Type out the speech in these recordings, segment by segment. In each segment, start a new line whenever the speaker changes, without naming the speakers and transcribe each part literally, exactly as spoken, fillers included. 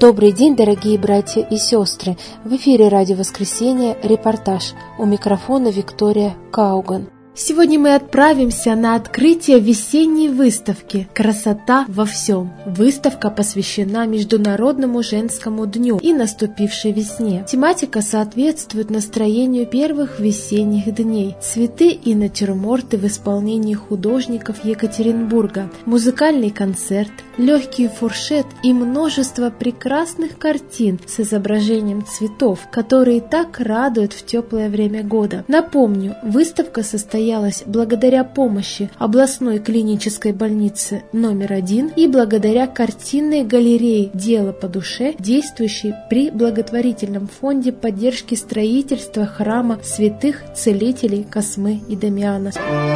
Добрый день, дорогие братья и сестры! В эфире «Радио Воскресенье», репортаж. У микрофона Виктория Кауган. Сегодня мы отправимся на открытие весенней выставки «Красота во всем». Выставка посвящена Международному женскому дню и наступившей весне. Тематика соответствует настроению первых весенних дней. Цветы и натюрморты в исполнении художников Екатеринбурга, музыкальный концерт, легкий фуршет и множество прекрасных картин с изображением цветов, которые так радуют в теплое время года. Напомню, выставка состоит благодаря помощи областной клинической больницы номер один и благодаря картинной галерее «Дело по душе», действующей при благотворительном фонде поддержки строительства храма святых целителей Космы и Дамиана.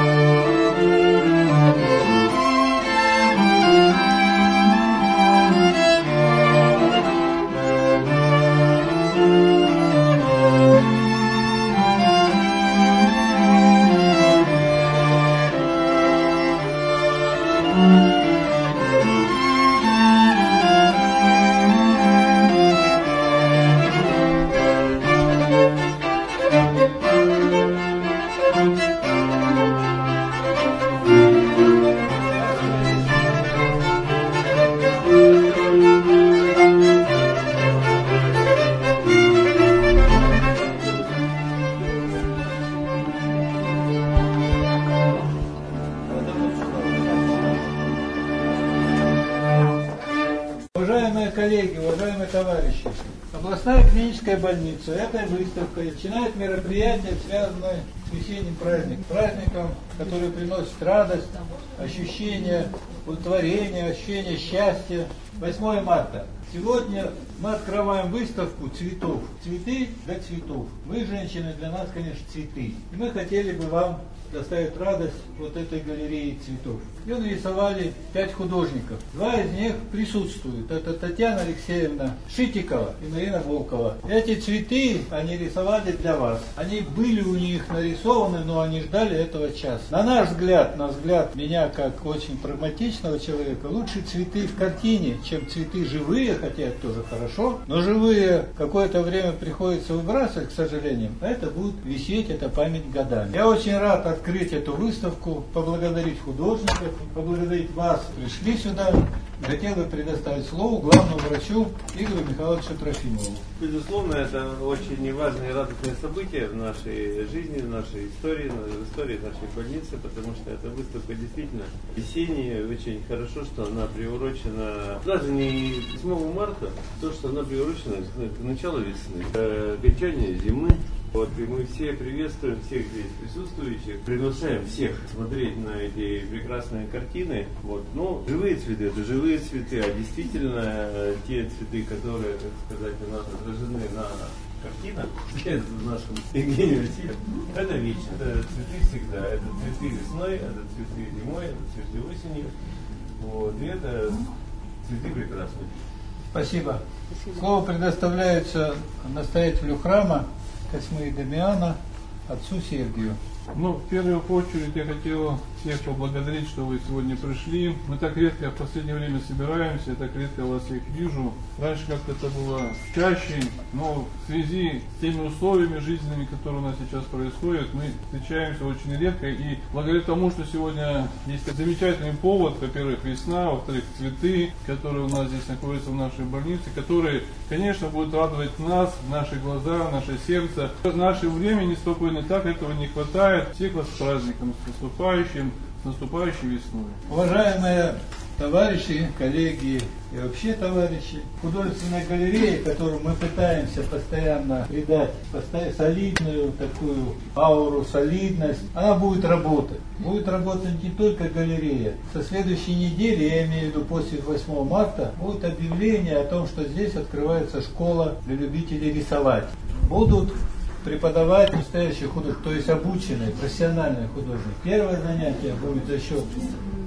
Уважаемые коллеги, уважаемые товарищи, областная клиническая больница этой выставкой начинает мероприятие, связанное с весенним праздником. Праздником, который приносит радость, ощущение удовлетворения, ощущение счастья. восьмое марта. Сегодня мы открываем выставку цветов. Цветы для цветов. Вы, женщины, для нас, конечно, цветы. И мы хотели бы вам доставить радость вот этой галереи цветов. Ее нарисовали пять художников. Два из них присутствуют. Это Татьяна Алексеевна Шитикова и Марина Волкова. Эти цветы они рисовали для вас. Они были у них нарисованы, но они ждали этого часа. На наш взгляд, на взгляд меня как очень прагматичного человека, лучше цветы в картине, чем цветы живые, хотя это тоже хорошо. Но живые какое-то время приходится выбрасывать, к сожалению. А это будет висеть, эта память годами. Я очень рад открыть эту выставку, поблагодарить художников, поблагодарить вас, пришли сюда. Хотел бы предоставить слово главному врачу Игорю Михайловичу Трофимову.
Безусловно, это очень важное и радостное событие в нашей жизни, в нашей истории, в истории нашей больницы, потому что эта выставка действительно весенняя, очень хорошо, что она приурочена даже не седьмого марта, то, что она приурочена к началу весны, к окончанию зимы. Вот, и мы все приветствуем всех здесь присутствующих, приглашаем всех смотреть на эти прекрасные картины. Вот, ну, живые цветы, это живые цветы, а действительно те цветы, которые, так сказать, у нас отражены на картинах, в нашем Евгении Васильевне, это вечно. Это цветы всегда, это цветы весной, это цветы зимой, это цветы осенью. Вот, и это цветы прекрасные.
Спасибо. Спасибо. Слово предоставляется настоятелю храма Космы и Дамиана, отцу Сергию.
Ну, в первую очередь я хотел всех поблагодарить, что вы сегодня пришли. Мы так редко в последнее время собираемся, я так редко вас всех вижу. Раньше как-то это было чаще, но в связи с теми условиями жизненными, которые у нас сейчас происходят, мы встречаемся очень редко. И благодаря тому, что сегодня есть замечательный повод, во-первых, весна, во-вторых, цветы, которые у нас здесь находятся в нашей больнице, которые, конечно, будут радовать нас, наши глаза, наше сердце. В наше время неспокойно, так этого не хватает. Всех вас с праздником, с наступающим, с наступающей весной.
Уважаемые товарищи, коллеги и вообще товарищи, художественная галерея, которую мы пытаемся постоянно придать постоянно солидную такую ауру, солидность, она будет работать. Будет работать не только галерея. Со следующей недели, я имею в виду после восьмого марта, будет объявление о том, что здесь открывается школа для любителей рисовать. Будут преподавать настоящие художники, то есть обученные, профессиональные художники. Первое занятие будет за счет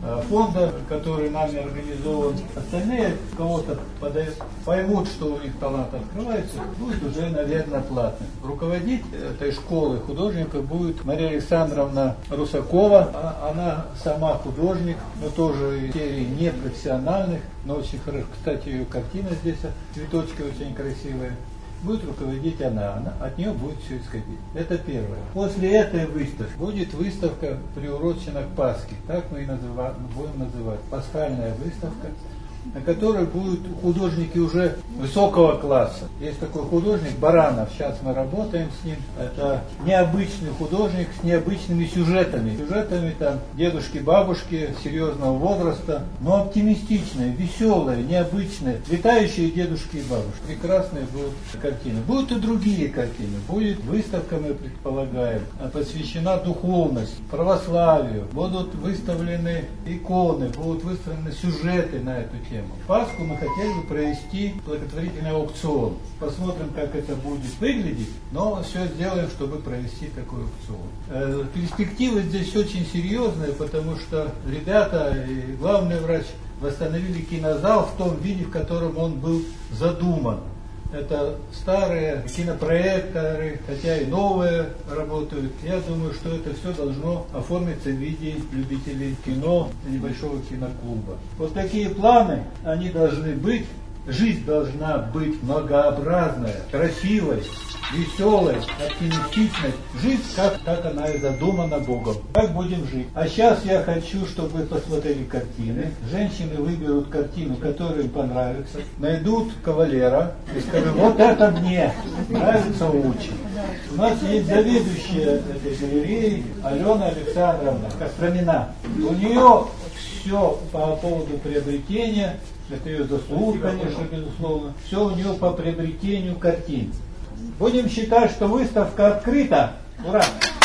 фонда, который нами организован. Остальные кого-то подают, поймут, что у них талант открывается, будет уже, наверное, платным. Руководить этой школой художников будет Мария Александровна Русакова. Она сама художник, но тоже из серии непрофессиональных, но очень хорошо. Кстати, ее картина здесь, цветочки очень красивые. Будет руководить она, она, от нее будет все исходить. Это первое. После этой выставки будет выставка, приурочена к Пасхе, так мы и называем, будем называть, пасхальная выставка, на которой будут художники уже высокого класса. Есть такой художник Баранов, сейчас мы работаем с ним. Это необычный художник с необычными сюжетами. Сюжетами там дедушки, бабушки серьезного возраста, но оптимистичные, веселые, необычные. Летающие дедушки и бабушки. Прекрасные будут картины. Будут и другие картины. Будет выставка, мы предполагаем, посвящена духовности, православию. Будут выставлены иконы, будут выставлены сюжеты на эту тему. В Пасху мы хотели бы провести благотворительный аукцион. Посмотрим, как это будет выглядеть, но все сделаем, чтобы провести такой аукцион. Э, перспективы здесь очень серьезные, потому что ребята и главный врач восстановили кинозал в том виде, в котором он был задуман. Это старые кинопроекторы, хотя и новые работают. Я думаю, что это все должно оформиться в виде любителей кино, небольшого киноклуба. Вот такие планы, они должны быть. Жизнь должна быть многообразная, красивой, веселой, оптимистичной. Жизнь, как, как она и задумана Богом. Как будем жить. А сейчас я хочу, чтобы вы посмотрели картины. Женщины выберут картину, которая им понравится. Найдут кавалера и скажут, вот это мне нравится очень. У нас есть заведующая этой галереи Алена Александровна Костромина. У нее все по поводу приобретения. Это ее заслуга, конечно, безусловно. Все у нее по приобретению картин. Будем считать, что выставка открыта. Ура!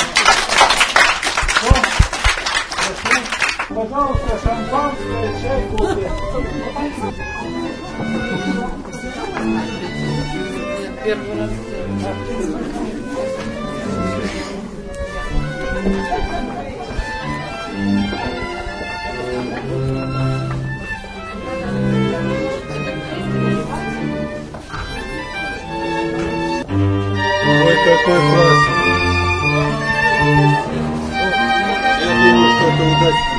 Все. Пожалуйста, шампанское, чай, кофе.
Первый раз.
Ой, какой класс! Я думаю, что это удачно.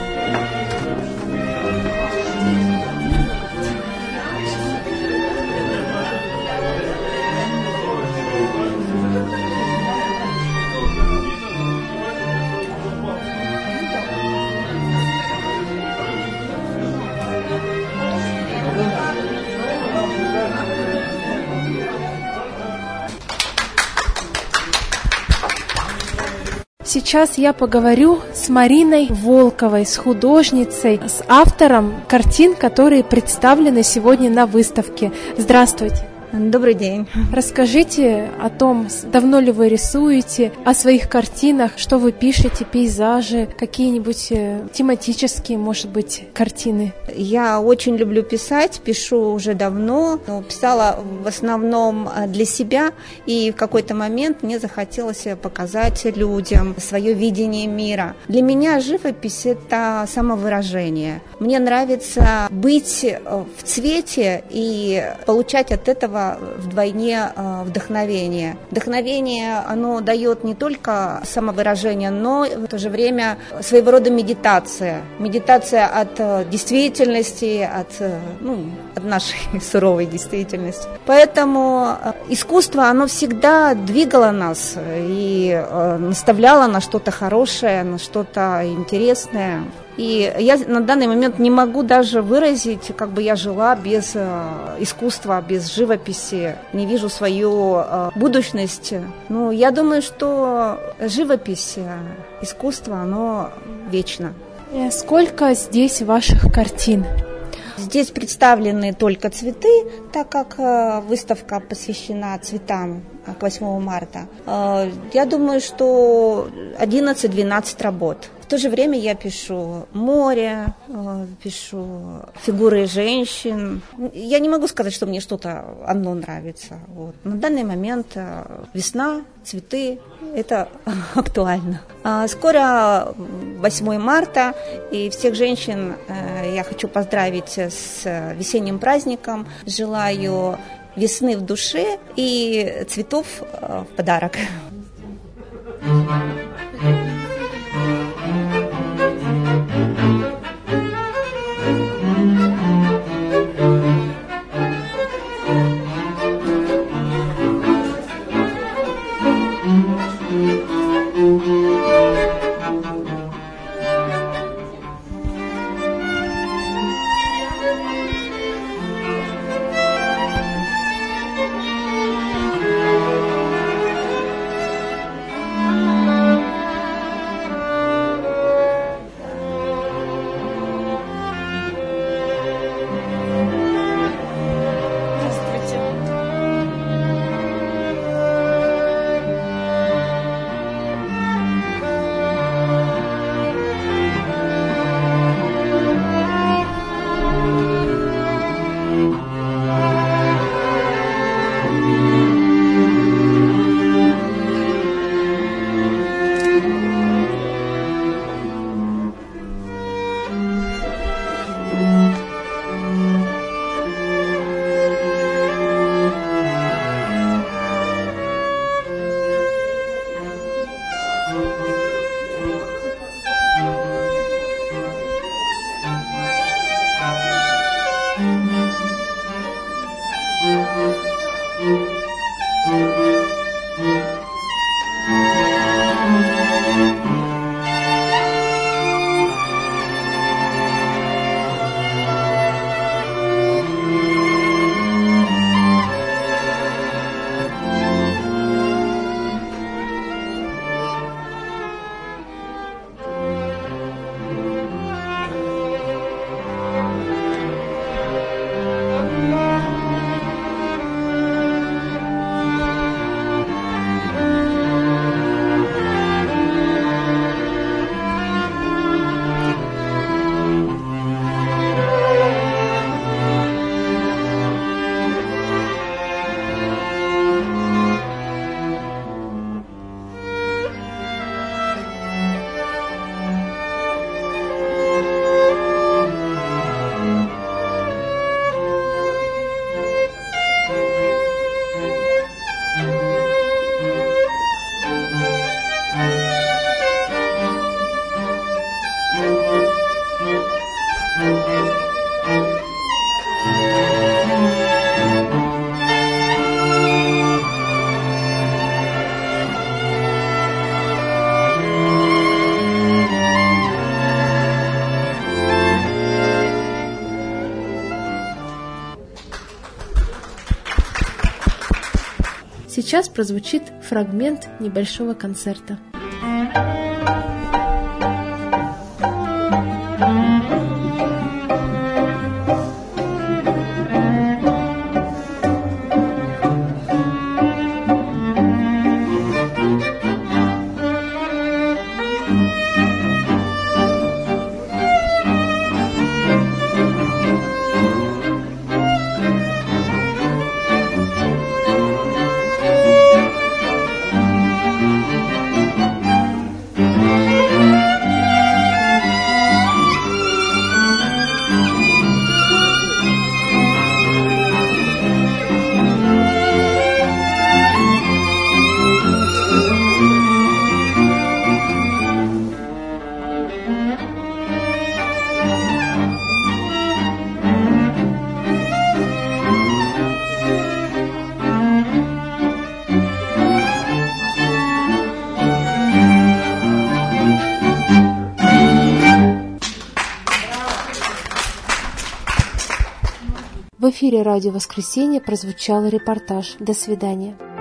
Сейчас я поговорю с Мариной Волковой, с художницей, с автором картин, которые представлены сегодня на выставке. Здравствуйте.
Добрый день.
Расскажите о том, давно ли вы рисуете, о своих картинах, что вы пишете, пейзажи, какие-нибудь тематические, может быть, картины.
Я очень люблю писать, пишу уже давно, но писала в основном для себя, и в какой-то момент мне захотелось показать людям свое видение мира. Для меня живопись – это самовыражение. Мне нравится быть в цвете и получать от этого вдвойне вдохновение. Вдохновение, оно дает не только самовыражение, но в то же время своего рода медитация. Медитация от действительности, от, ну, от нашей суровой действительности. Поэтому искусство, оно всегда двигало нас и наставляло на что-то хорошее, на что-то интересное. И я на данный момент не могу даже выразить, как бы я жила без э, искусства, без живописи, не вижу свою э, будущность. Но я думаю, что живопись, э, искусство, оно вечно.
Сколько здесь ваших картин?
Здесь представлены только цветы, так как э, выставка посвящена цветам к восьмому марта. Э, я думаю, что одиннадцать-двенадцать работ. В то же время я пишу море, пишу фигуры женщин. Я не могу сказать, что мне что-то одно нравится. Вот. На данный момент весна, цветы – это актуально. Скоро восьмое марта, и всех женщин я хочу поздравить с весенним праздником. Желаю весны в душе и цветов в подарок.
Сейчас прозвучит фрагмент небольшого концерта. В эфире «Радио Воскресенье» прозвучал репортаж. До свидания.